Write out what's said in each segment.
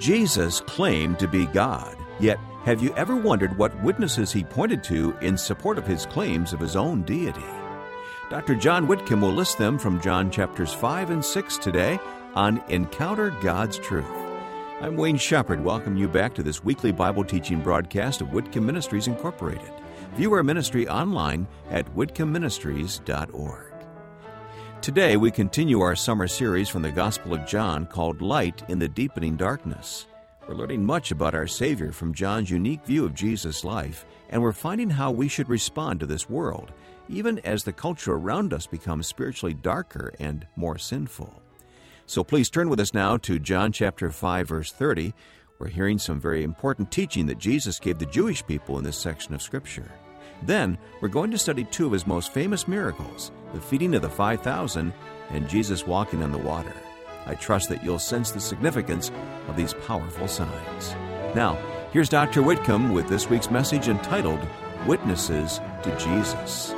Jesus claimed to be God, yet have you ever wondered what witnesses he pointed to in support of his claims of his own deity? Dr. John Whitcomb will list them from John chapters 5 and 6 today on Encounter God's Truth. I'm Wayne Shepherd, welcoming you back to this weekly Bible teaching broadcast of Whitcomb Ministries Incorporated. View our ministry online at whitcombministries.org. Today we continue our summer series from the Gospel of John called Light in the Deepening Darkness. We're learning much about our Savior from John's unique view of Jesus' life, and we're finding how we should respond to this world, even as the culture around us becomes spiritually darker and more sinful. So please turn with us now to John chapter 5, verse 30. We're hearing some very important teaching that Jesus gave the Jewish people in this section of Scripture. Then, we're going to study two of his most famous miracles, the feeding of the 5,000 and Jesus walking on the water. I trust that you'll sense the significance of these powerful signs. Now, here's Dr. Whitcomb with this week's message entitled, Witnesses to Jesus.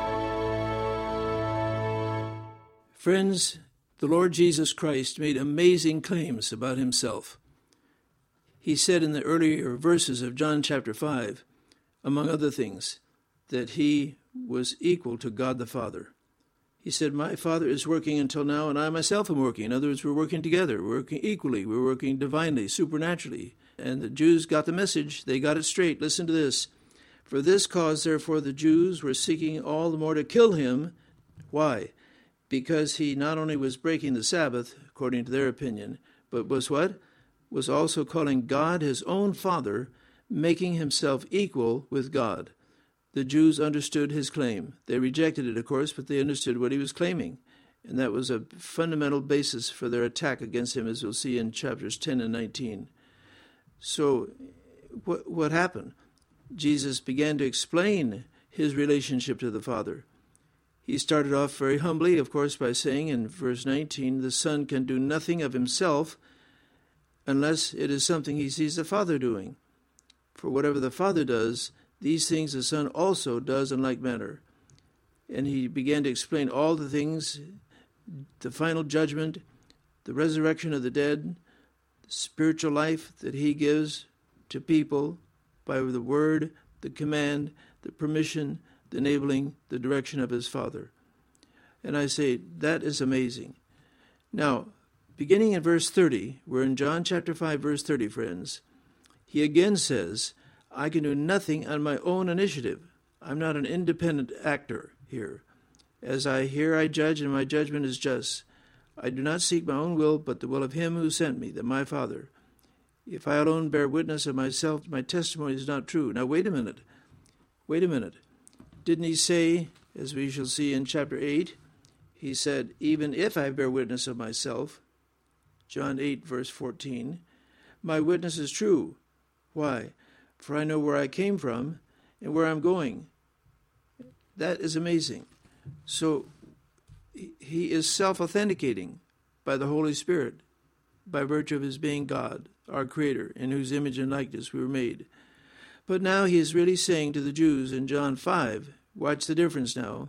Friends, the Lord Jesus Christ made amazing claims about himself. He said in the earlier verses of John chapter 5, among other things, that he was equal to God the Father. He said, my Father is working until now, and I myself am working. In other words, we're working together. We're working equally. We're working divinely, supernaturally. And the Jews got the message. They got it straight. Listen to this. For this cause, therefore, the Jews were seeking all the more to kill him. Why? Because he not only was breaking the Sabbath, according to their opinion, but was what? Was also calling God his own Father, making himself equal with God. The Jews understood his claim. They rejected it, of course, but they understood what he was claiming. And that was a fundamental basis for their attack against him, as we'll see in chapters 10 and 19. So what happened? Jesus began to explain his relationship to the Father. He started off very humbly, of course, by saying in verse 19, the Son can do nothing of himself unless it is something he sees the Father doing. For whatever the Father does, these things the Son also does in like manner. And he began to explain all the things, the final judgment, the resurrection of the dead, the spiritual life that he gives to people by the word, the command, the permission, the enabling, the direction of his Father. And I say, that is amazing. Now, beginning in verse 30, we're in John chapter 5, verse 30, friends. He again says, I can do nothing on my own initiative. I'm not an independent actor here. As I hear, I judge, and my judgment is just. I do not seek my own will, but the will of him who sent me, that my Father. If I alone bear witness of myself, my testimony is not true. Now, wait a minute. Didn't he say, as we shall see in chapter 8, he said, even if I bear witness of myself, John 8, verse 14, my witness is true. Why? For I know where I came from and where I'm going. That is amazing. So he is self-authenticating by the Holy Spirit, by virtue of his being God, our Creator, in whose image and likeness we were made. But now he is really saying to the Jews in John 5, watch the difference now.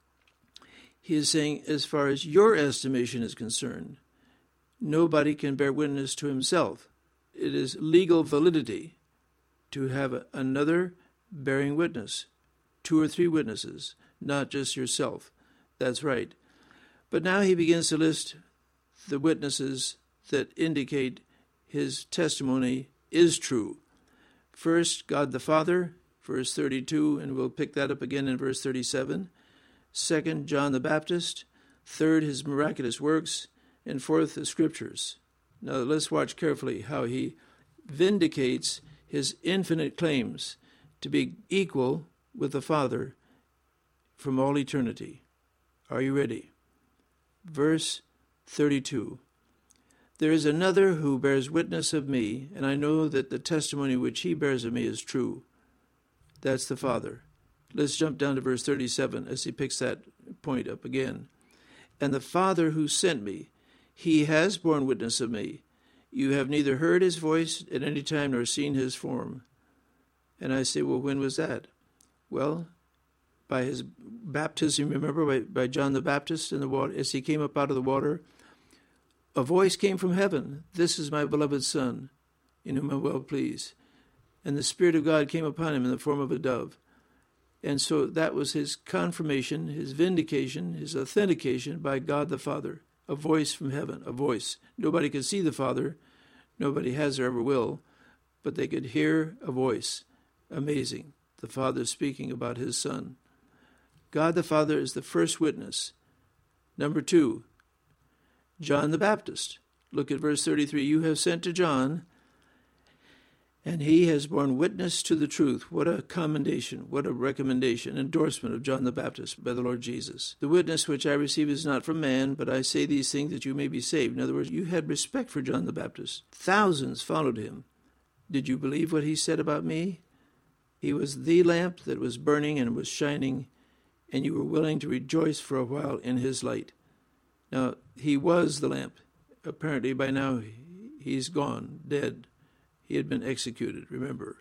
He is saying, as far as your estimation is concerned, nobody can bear witness to himself. It is legal validity to have another bearing witness, 2 or 3 witnesses, not just yourself. That's right. But now he begins to list the witnesses that indicate his testimony is true. First, God the Father, verse 32, and we'll pick that up again in verse 37. Second, John the Baptist. Third, his miraculous works. And fourth, the Scriptures. Now let's watch carefully how he vindicates his infinite claims to be equal with the Father from all eternity. Are you ready? Verse 32. There is another who bears witness of me, and I know that the testimony which he bears of me is true. That's the Father. Let's jump down to verse 37 as he picks that point up again. And the Father who sent me, he has borne witness of me. You have neither heard his voice at any time nor seen his form. And I say, well, when was that? Well, by his baptism, remember, by John the Baptist in the water, as he came up out of the water, a voice came from heaven. This is my beloved Son, in whom I'm well pleased. And the Spirit of God came upon him in the form of a dove. And so that was his confirmation, his vindication, his authentication by God the Father. A voice from heaven, a voice. Nobody could see the Father. Nobody has or ever will. But they could hear a voice. Amazing. The Father speaking about his Son. God the Father is the first witness. Number 2, John the Baptist. Look at verse 33. You have sent to John, and he has borne witness to the truth. What a commendation, what a recommendation, endorsement of John the Baptist by the Lord Jesus. The witness which I receive is not from man, but I say these things that you may be saved. In other words, you had respect for John the Baptist. Thousands followed him. Did you believe what he said about me? He was the lamp that was burning and was shining, and you were willing to rejoice for a while in his light. Now, he was the lamp. Apparently by now he's gone, dead. He had been executed, remember.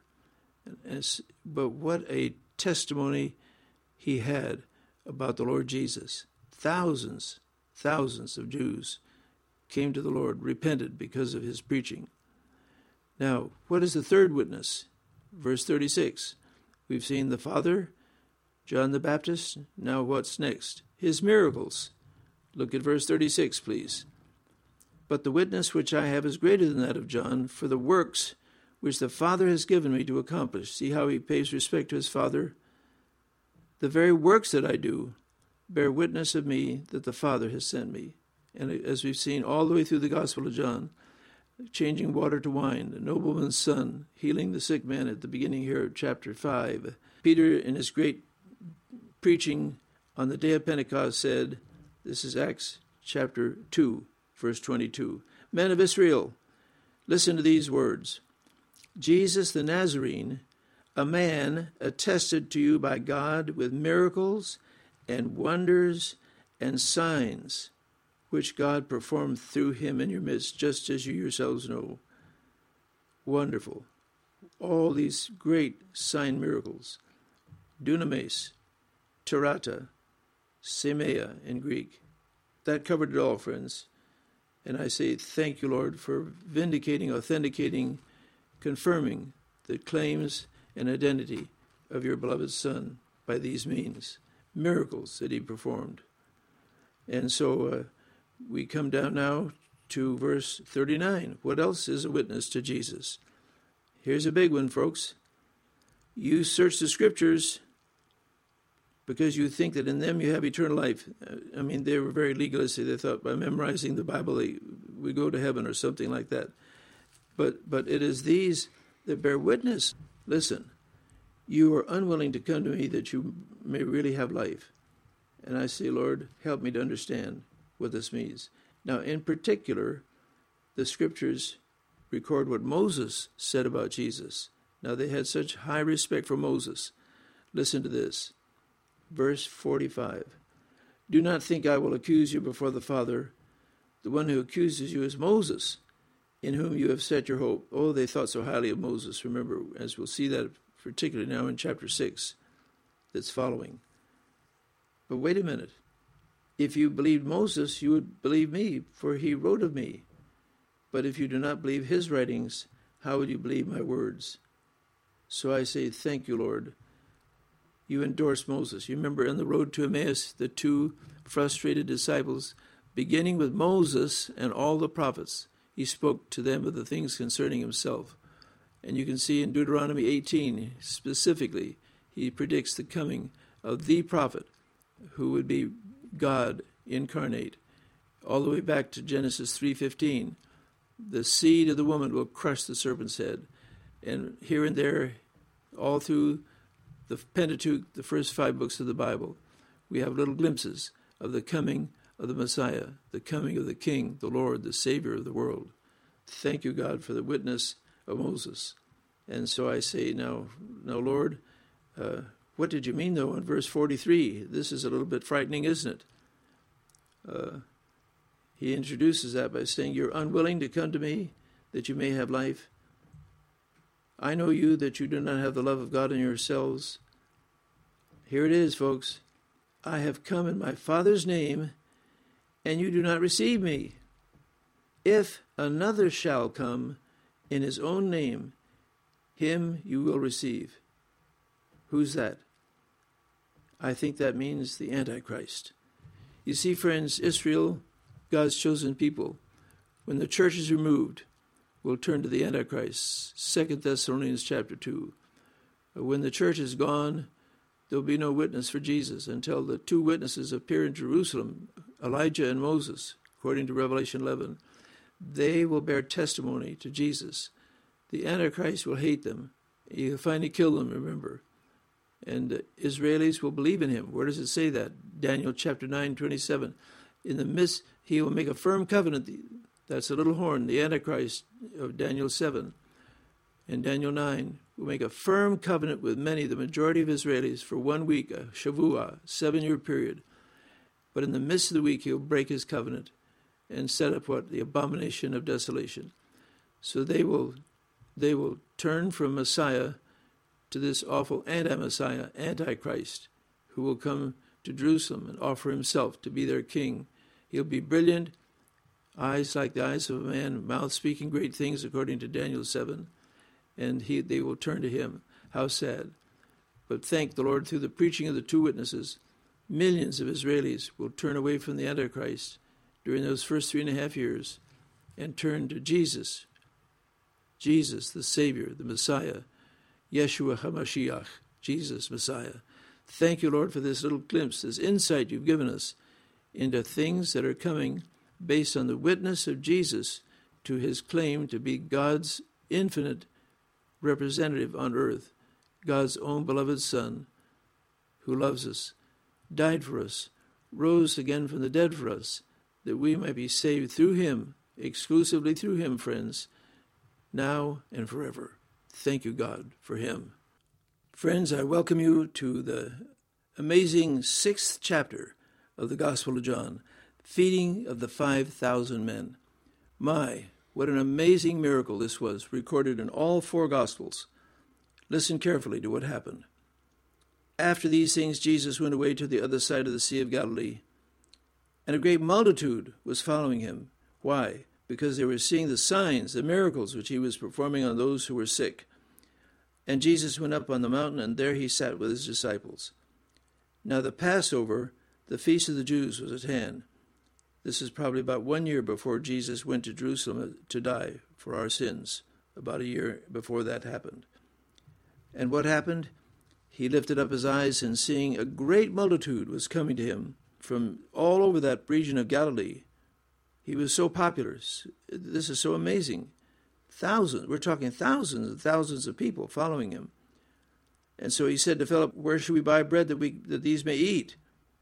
But what a testimony he had about the Lord Jesus. Thousands of Jews came to the Lord, repented because of his preaching. Now, what is the third witness? Verse 36. We've seen the Father, John the Baptist. Now what's next? His miracles. Look at verse 36, please. But the witness which I have is greater than that of John, for the works which the Father has given me to accomplish. See how he pays respect to his Father? The very works that I do bear witness of me that the Father has sent me. And as we've seen all the way through the Gospel of John, changing water to wine, the nobleman's son, healing the sick man at the beginning here of chapter 5. Peter, in his great preaching on the day of Pentecost, said, this is Acts chapter 2, verse 22. Men of Israel, listen to these words. Jesus the Nazarene, a man attested to you by God with miracles and wonders and signs, which God performed through him in your midst, just as you yourselves know. Wonderful. All these great sign miracles. Dunamis, terata, semea in Greek. That covered it all, friends. And I say thank you, Lord, for vindicating, authenticating, confirming the claims and identity of your beloved Son by these means. Miracles that he performed. And so we come down now to verse 39. What else is a witness to Jesus? Here's a big one, folks. You search the Scriptures because you think that in them you have eternal life. I mean, they were very legalistic. They thought by memorizing the Bible we go to heaven or something like that. But it is these that bear witness. Listen, you are unwilling to come to me that you may really have life. And I say, Lord, help me to understand what this means. Now, in particular, the Scriptures record what Moses said about Jesus. Now, they had such high respect for Moses. Listen to this. Verse 45. Do not think I will accuse you before the Father. The one who accuses you is Moses, in whom you have set your hope. Oh, they thought so highly of Moses. Remember, as we'll see that particularly now in chapter 6 that's following. But wait a minute. If you believed Moses, you would believe me, for he wrote of me. But if you do not believe his writings, how would you believe my words? So I say, thank you, Lord. You endorse Moses. You remember on the road to Emmaus, the two frustrated disciples, beginning with Moses and all the prophets, he spoke to them of the things concerning himself. And you can see in Deuteronomy 18, specifically, he predicts the coming of the prophet who would be God incarnate. All the way back to Genesis 3:15, the seed of the woman will crush the serpent's head. And here and there, all through the Pentateuch, the first 5 books of the Bible, we have little glimpses of the coming of the Messiah, the coming of the King, the Lord, the Savior of the world. Thank you, God, for the witness of Moses. And so I say, now Lord, what did you mean, though, in verse 43? This is a little bit frightening, isn't it? He introduces that by saying, you're unwilling to come to me that you may have life. I know you, that you do not have the love of God in yourselves. Here it is, folks. I have come in my Father's name, and you do not receive me. If another shall come in his own name, him you will receive. Who's that? I think that means the Antichrist. You see, friends, Israel, God's chosen people, when the church is removed, will turn to the Antichrist. 2 Thessalonians chapter 2. When the church is gone, there'll be no witness for Jesus until the two witnesses appear in Jerusalem, Elijah and Moses, according to Revelation 11. They will bear testimony to Jesus. The Antichrist will hate them. He'll finally kill them, remember. And Israelis will believe in him. Where does it say that? Daniel chapter 9:27. In the midst, he will make a firm covenant. That's a little horn, the Antichrist of Daniel 7. And Daniel 9 will make a firm covenant with many, the majority of Israelis, for 1 week, a Shavuah, 7-year period. But in the midst of the week, he'll break his covenant and set up what? The abomination of desolation. So they will turn from Messiah to this awful anti-Messiah, Antichrist, who will come to Jerusalem and offer himself to be their king. He'll be brilliant, eyes like the eyes of a man, mouth speaking great things, according to Daniel 7, and they will turn to him. How sad. But thank the Lord, through the preaching of the two witnesses, millions of Israelis will turn away from the Antichrist during those first 3.5 years and turn to Jesus. Jesus, the Savior, the Messiah, Yeshua HaMashiach, Jesus, Messiah. Thank you, Lord, for this little glimpse, this insight you've given us into things that are coming based on the witness of Jesus to his claim to be God's infinite representative on earth, God's own beloved Son, who loves us, died for us, rose again from the dead for us, that we might be saved through him, exclusively through him, friends, now and forever. Thank you, God, for him. Friends, I welcome you to the amazing 6th chapter of the Gospel of John, feeding of the 5,000 men. My, what an amazing miracle this was, recorded in all 4 Gospels. Listen carefully to what happened. After these things, Jesus went away to the other side of the Sea of Galilee, and a great multitude was following him. Why? Because they were seeing the signs, the miracles which he was performing on those who were sick. And Jesus went up on the mountain, and there he sat with his disciples. Now the Passover, the feast of the Jews, was at hand. This is probably about 1 year before Jesus went to Jerusalem to die for our sins, about a year before that happened. And what happened? He lifted up his eyes, and seeing a great multitude was coming to him from all over that region of Galilee. He was so popular. This is so amazing. Thousands, we're talking thousands and thousands of people following him. And so he said to Philip, where should we buy bread that these may eat?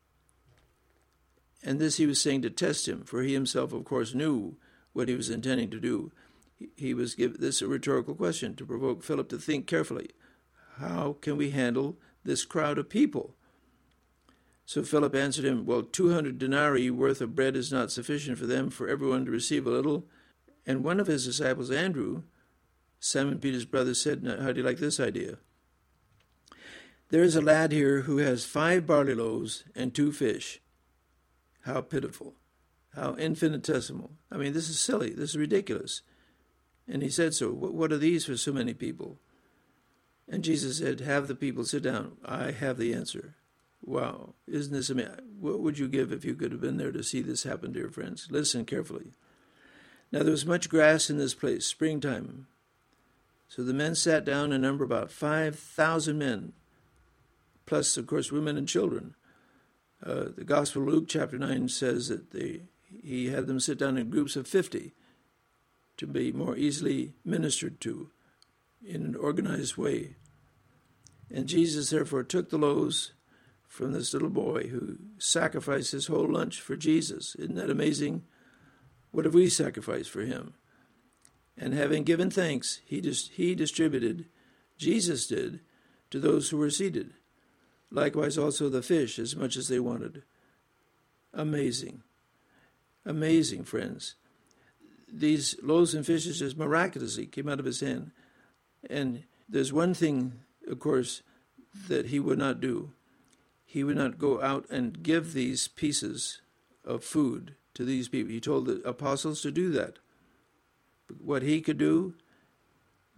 And this he was saying to test him, for he himself, of course, knew what he was intending to do. He was given this a rhetorical question to provoke Philip to think carefully. How can we handle this crowd of people? So Philip answered him, well, 200 denarii worth of bread is not sufficient for them, for everyone to receive a little. And one of his disciples, Andrew, Simon Peter's brother, said, now, how do you like this idea? There is a lad here who has 5 barley loaves and 2 fish. How pitiful. How infinitesimal. I mean, this is silly. This is ridiculous. And he said so. What are these for so many people? And Jesus said, have the people sit down. I have the answer. Wow. Isn't this amazing? What would you give if you could have been there to see this happen, dear friends? Listen carefully. Now there was much grass in this place, springtime. So the men sat down in number about 5,000 men, plus, of course, women and children. The Gospel of Luke, chapter 9, says that he had them sit down in groups of 50 to be more easily ministered to in an organized way. And Jesus, therefore, took the loaves from this little boy who sacrificed his whole lunch for Jesus. Isn't that amazing? What have we sacrificed for him? And having given thanks, he distributed, Jesus did, to those who were seated. Likewise also the fish, as much as they wanted. Amazing. Amazing, friends. These loaves and fishes just miraculously came out of his hand. And there's one thing, of course, that he would not do. He would not go out and give these pieces of food to these people. He told the apostles to do that. But what he could do,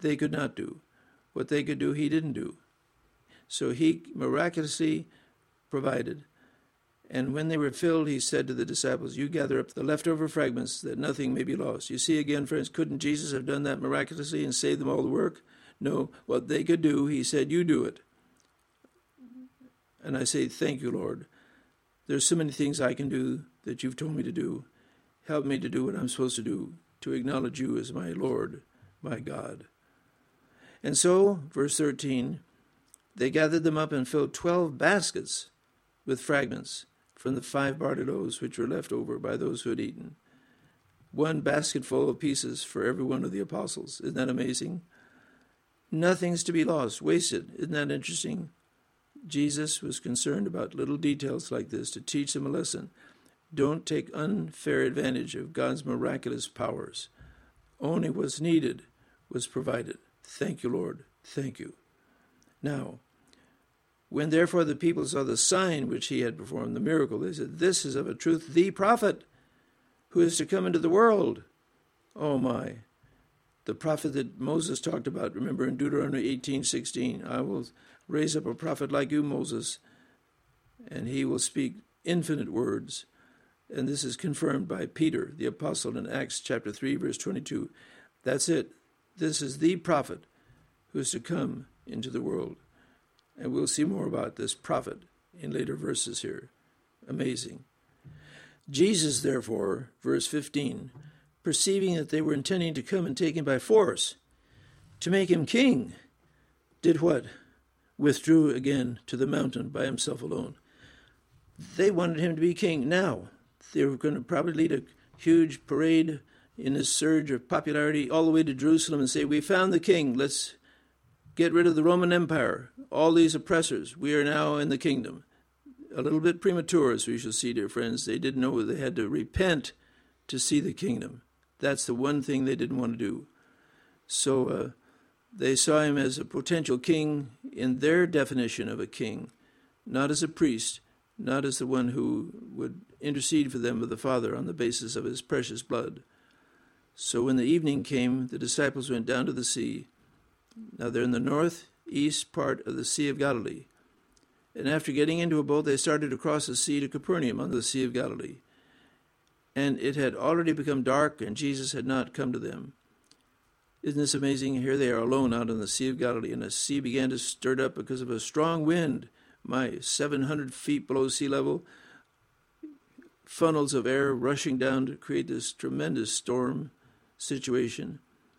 they could not do. What they could do, he didn't do. So he miraculously provided. And when they were filled, he said to the disciples, you gather up the leftover fragments that nothing may be lost. You see again, friends, couldn't Jesus have done that miraculously and saved them all the work? No, what they could do, he said, you do it. And I say, thank you, Lord. There's so many things I can do that you've told me to do. Help me to do what I'm supposed to do, to acknowledge you as my Lord, my God. And so, verse 13, they gathered them up and filled 12 baskets with fragments from the 5 barley loaves which were left over by those who had eaten. 1 basketful of pieces for every one of the apostles. Isn't that amazing? Nothing's to be lost, wasted. Isn't that interesting? Jesus was concerned about little details like this to teach them a lesson. Don't take unfair advantage of God's miraculous powers. Only what's needed was provided. Thank you, Lord. Thank you. Now, when therefore the people saw the sign which he had performed, the miracle, they said, this is of a truth the prophet who is to come into the world. Oh my. The prophet that Moses talked about, remember in Deuteronomy 18:16, I will raise up a prophet like you, Moses, and he will speak infinite words. And this is confirmed by Peter, the apostle, in Acts chapter 3, verse 22. That's it. This is the prophet who is to come into the world. And we'll see more about this prophet in later verses here. Amazing. Jesus, therefore, verse 15, perceiving that they were intending to come and take him by force, to make him king, did what? Withdrew again to the mountain by himself alone. They wanted him to be king now. They were going to probably lead a huge parade in this surge of popularity all the way to Jerusalem and say, we found the king. Let's get rid of the Roman Empire, all these oppressors. We are now in the kingdom. A little bit premature, as we shall see, dear friends. They didn't know they had to repent to see the kingdom. That's the one thing they didn't want to do. So they saw him as a potential king in their definition of a king, not as a priest, not as the one who would intercede for them with the Father on the basis of his precious blood. So when the evening came, the disciples went down to the sea. Now they're in the northeast part of the Sea of Galilee. And after getting into a boat, they started to cross the sea to Capernaum on the Sea of Galilee. And it had already become dark, and Jesus had not come to them. Isn't this amazing? Here they are alone out on the Sea of Galilee, and the sea began to stir up because of a strong wind. 700 feet below sea level, funnels of air rushing down to create this tremendous storm situation.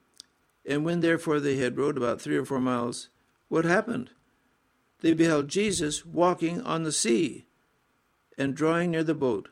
And when therefore they had rowed about 3 or 4 miles, what happened? They beheld Jesus walking on the sea and drawing near the boat,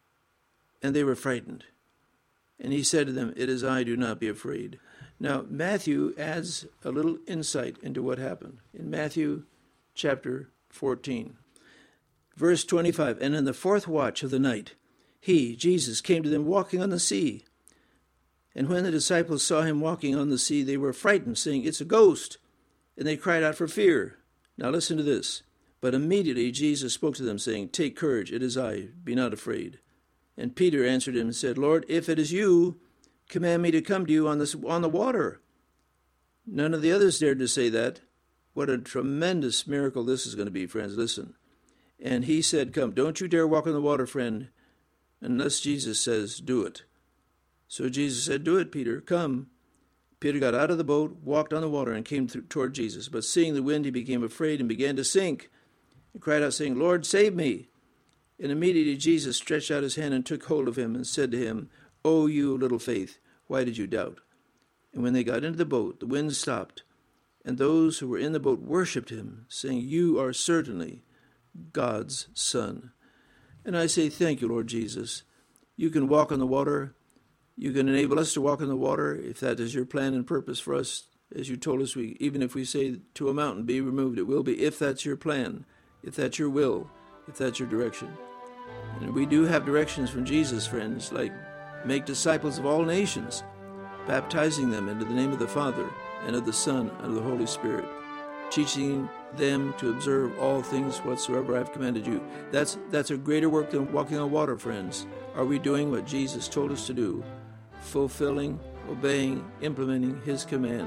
and they were frightened. And he said to them, it is I, do not be afraid. Now, Matthew adds a little insight into what happened. In Matthew chapter 14, verse 25, and in the 4th watch of the night, he, Jesus, came to them walking on the sea. And when the disciples saw him walking on the sea, they were frightened, saying, it's a ghost. And they cried out for fear. Now listen to this. But immediately Jesus spoke to them, saying, take courage, it is I, be not afraid. And Peter answered him and said, Lord, if it is you, command me to come to you on the water. None of the others dared to say that. What a tremendous miracle this is going to be, friends. Listen. And he said, come, don't you dare walk on the water, friend, unless Jesus says, do it. So Jesus said, do it, Peter, come. Peter got out of the boat, walked on the water, and came toward Jesus. But seeing the wind, he became afraid and began to sink. He cried out, saying, Lord, save me. And immediately Jesus stretched out his hand and took hold of him and said to him, O you little faith, why did you doubt? And when they got into the boat, the wind stopped, and those who were in the boat worshipped him, saying, you are certainly God's Son. And I say, thank you, Lord Jesus. You can walk on the water. You can enable us to walk on the water if that is your plan and purpose for us. As you told us, even if we say to a mountain, be removed, it will be, if that's your plan, if that's your will, if that's your direction. And we do have directions from Jesus, friends, like make disciples of all nations, baptizing them into the name of the Father and of the Son and of the Holy Spirit, teaching them to observe all things whatsoever I have commanded you. That's a greater work than walking on water, friends. Are we doing what Jesus told us to do? Fulfilling, obeying, implementing his command.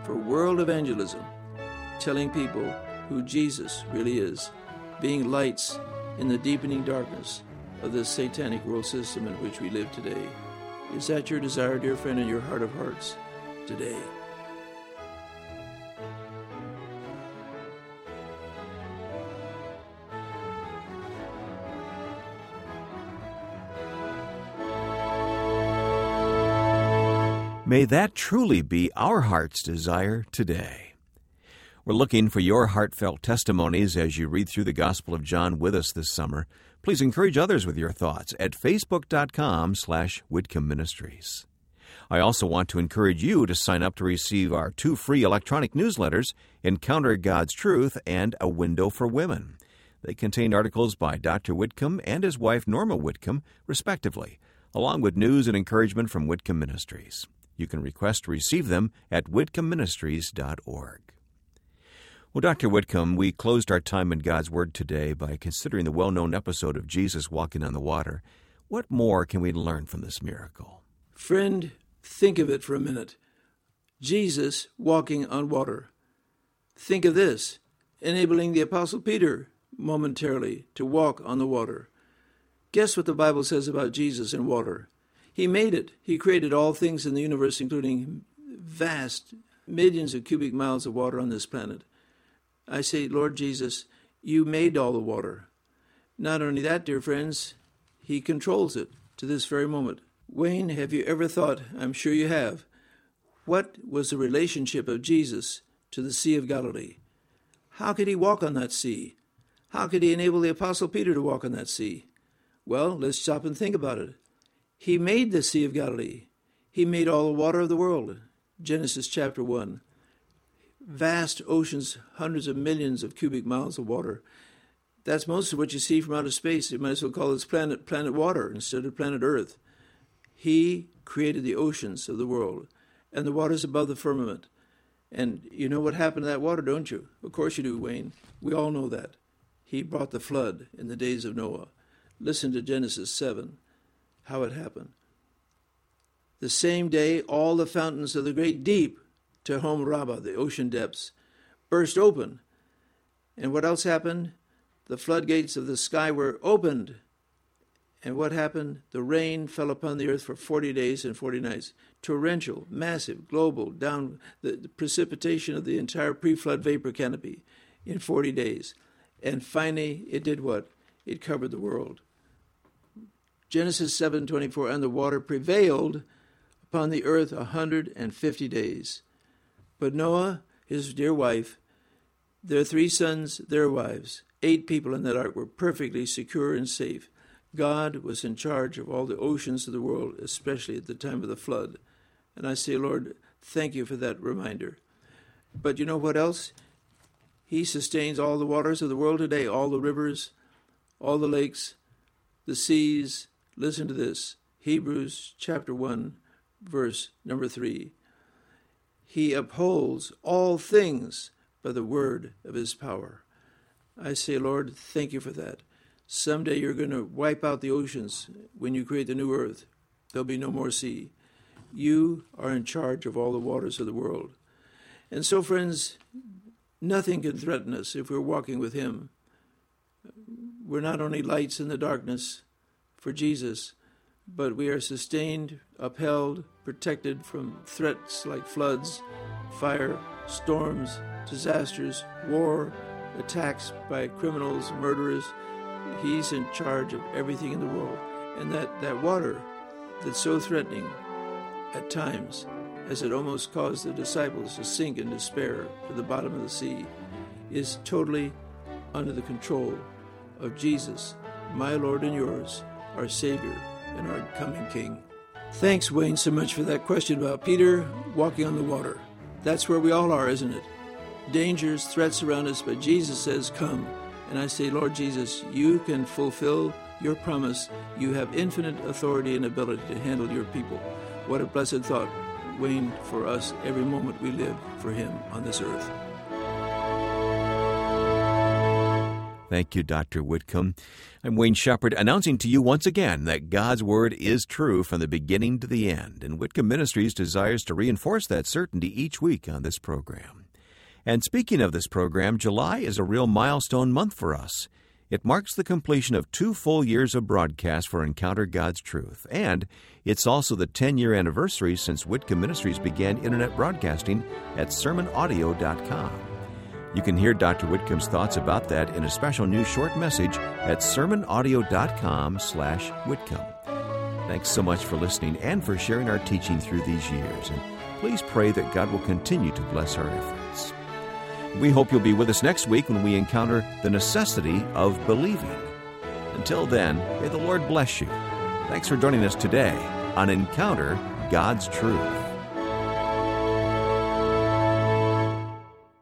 for world evangelism, telling people who Jesus really is, being lights in the deepening darkness of this satanic world system in which we live today. Is that your desire, dear friend, in your heart of hearts today? May that truly be our heart's desire today. We're looking for your heartfelt testimonies as you read through the Gospel of John with us this summer. Please encourage others with your thoughts at facebook.com/Whitcomb Ministries. I also want to encourage you to sign up to receive our 2 free electronic newsletters, Encounter God's Truth and A Window for Women. They contain articles by Dr. Whitcomb and his wife Norma Whitcomb, respectively, along with news and encouragement from Whitcomb Ministries. You can request to receive them at whitcombministries.org. Well, Dr. Whitcomb, we closed our time in God's Word today by considering the well-known episode of Jesus walking on the water. What more can we learn from this miracle? Friend, think of it for a minute. Jesus walking on water. Think of this, enabling the Apostle Peter momentarily to walk on the water. Guess what the Bible says about Jesus and water? He made it. He created all things in the universe, including vast millions of cubic miles of water on this planet. I say, Lord Jesus, you made all the water. Not only that, dear friends, he controls it to this very moment. Wayne, have you ever thought, I'm sure you have, what was the relationship of Jesus to the Sea of Galilee? How could he walk on that sea? How could he enable the Apostle Peter to walk on that sea? Well, let's stop and think about it. He made the Sea of Galilee. He made all the water of the world. Genesis chapter 1. Vast oceans, hundreds of millions of cubic miles of water. That's most of what you see from outer space. You might as well call this planet water instead of planet Earth. He created the oceans of the world and the waters above the firmament. And you know what happened to that water, don't you? Of course you do, Wayne. We all know that. He brought the flood in the days of Noah. Listen to Genesis 7. How it happened. The same day, all the fountains of the great deep, Tehom Rabbah, the ocean depths, burst open. And what else happened? The floodgates of the sky were opened. And what happened? The rain fell upon the earth for 40 days and 40 nights. Torrential, massive, global, down the precipitation of the entire pre-flood vapor canopy in 40 days. And finally, it did what? It covered the world. Genesis 7:24, and the water prevailed upon the earth 150 days. But Noah, his dear wife, their 3 sons, their wives, 8 people in that ark were perfectly secure and safe. God was in charge of all the oceans of the world, especially at the time of the flood. And I say, Lord, thank you for that reminder. But you know what else? He sustains all the waters of the world today, all the rivers, all the lakes, the seas. Listen to this, Hebrews chapter 1, verse number 3. He upholds all things by the word of his power. I say, Lord, thank you for that. Someday you're going to wipe out the oceans when you create the new earth. There'll be no more sea. You are in charge of all the waters of the world. And so, friends, nothing can threaten us if we're walking with him. We're not only lights in the darkness for Jesus, but we are sustained, upheld, protected from threats like floods, fire, storms, disasters, war, attacks by criminals, murderers. He's in charge of everything in the world. And that water that's so threatening at times, as it almost caused the disciples to sink in despair to the bottom of the sea, is totally under the control of Jesus, my Lord and yours, our Savior and our coming King. Thanks, Wayne, so much for that question about Peter walking on the water. That's where we all are, isn't it? Dangers, threats around us, but Jesus says, come. And I say, Lord Jesus, you can fulfill your promise. You have infinite authority and ability to handle your people. What a blessed thought, Wayne, for us every moment we live for him on this earth. Thank you, Dr. Whitcomb. I'm Wayne Shepherd, announcing to you once again that God's Word is true from the beginning to the end, and Whitcomb Ministries desires to reinforce that certainty each week on this program. And speaking of this program, July is a real milestone month for us. It marks the completion of 2 full years of broadcast for Encounter God's Truth, and it's also the 10-year anniversary since Whitcomb Ministries began internet broadcasting at sermonaudio.com. You can hear Dr. Whitcomb's thoughts about that in a special new short message at sermonaudio.com/Whitcomb. Thanks so much for listening and for sharing our teaching through these years, and please pray that God will continue to bless our efforts. We hope you'll be with us next week when we encounter the necessity of believing. Until then, may the Lord bless you. Thanks for joining us today on Encounter God's Truth.